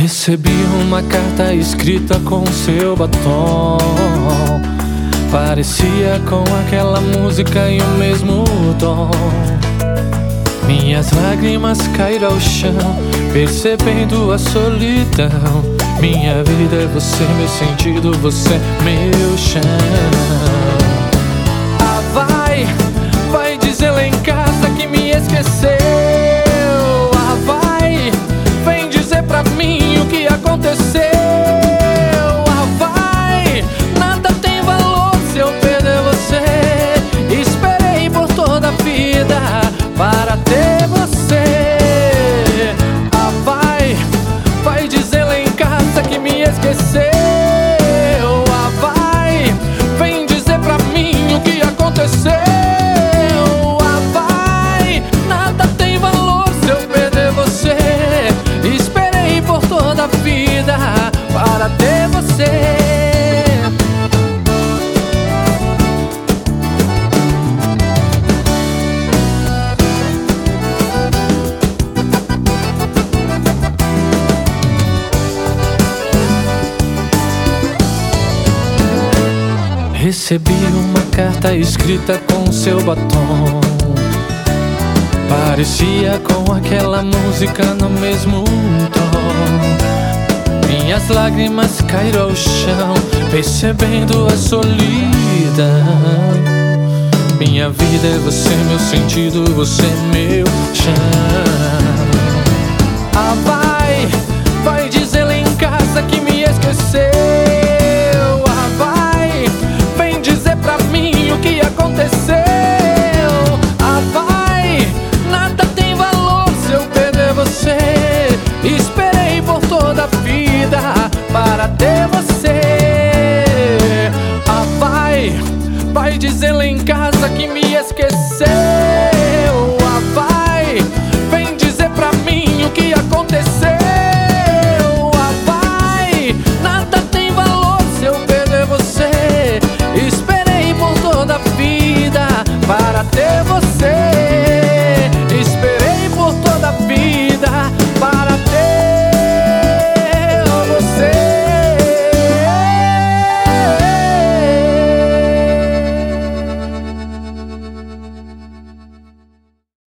Recebi uma carta escrita com seu batom. Parecia com aquela música e o mesmo tom. Minhas lágrimas caíram ao chão, percebendo a solidão. Minha vida é você, meu sentido, você é meu chão. Ah, vai dizer lá em casa que me esqueceu. Ah, vem dizer pra mim o que aconteceu. Ah, nada tem valor se eu perder você. Esperei por toda a vida para ter você. Ah, vai dizer lá em casa que me esqueceu. Ah, vem dizer pra mim o que aconteceu. Ah, nada tem valor se eu perder você. Esperei por toda a vida para ter você. Recebi uma carta escrita com seu batom. Parecia com aquela música no mesmo tom. Minhas lágrimas caíram ao chão, percebendo a solidão. Minha vida é você, meu sentido, você é meu chão.